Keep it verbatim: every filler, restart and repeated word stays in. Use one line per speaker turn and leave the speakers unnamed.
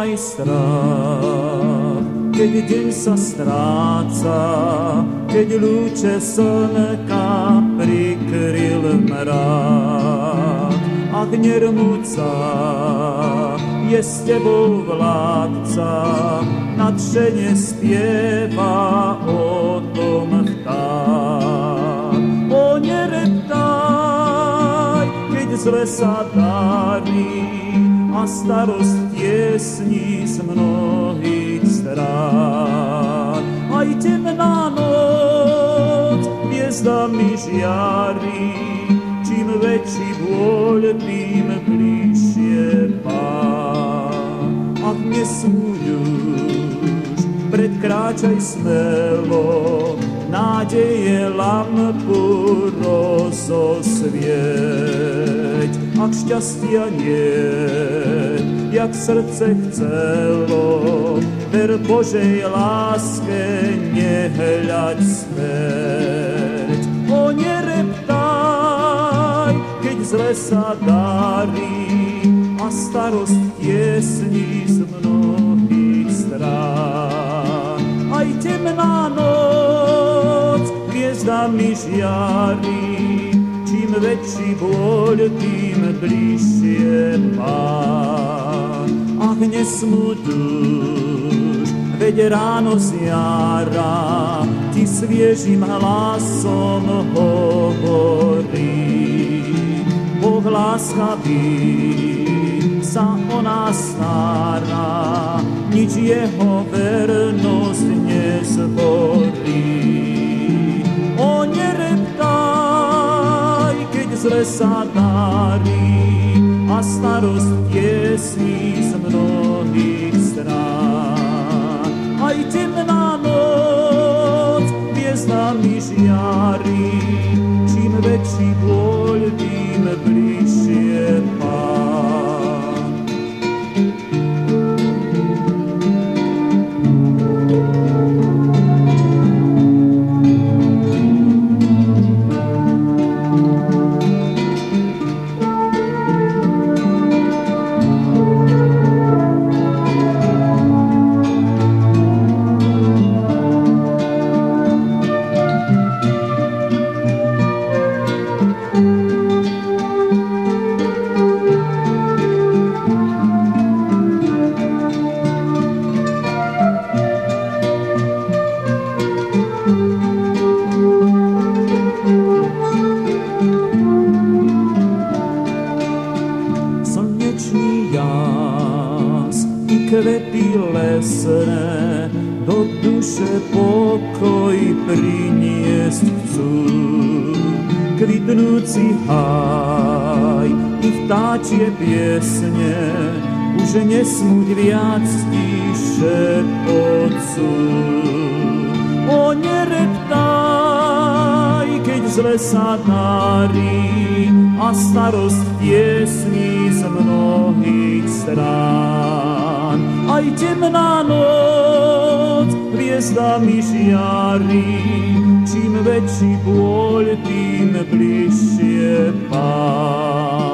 nemaj strach, keď deň sa stráca, keď lúče slnka prikryl mrak. Ak nermúca je s tebou vládca, nadšene spieva o tom vták. O nereptaj, keď zle sa darí a starosť tiesní z mnohých strán. Aj temná noc hviezdami žiari, čím väčší bôľ, tým bližšie Pán. Ak nesúďuš, predkráčaj smelo, nádeje lampu rozosvieť. Ak šťastia nie, jak srdce chcelo, ver Božej láske, nehľaď späť. O nereptaj, keď zle sa darí a starosť tiesní z mnohých strán. Aj temná noc hviezdami žiari, čím väčší bôľ, tým bližšie Pán. Ach, nesmutuš, veď ráno z jara ti sviežim hlasom hovorí. Boh láskavý sa o nás stará, nič jeho vernosť nezborí. O nereptaj, keď zle sa darí a starosť tiesní z mnohých strán. Aj temná noc hviezdami žiari, čím väčší bôľ, tým bližšie Pán. Kvety lesné do duše pokoj priniesť chcú. Kvitnúci háj i vtáčie piesne už nesmúť viac tiše šepocú. O nereptaj, keď zle sa darí a starosť tiesní z mnohých strán. Aj temná noc hviezdami žiari, čím väčší bôľ, tým bližšie Pán.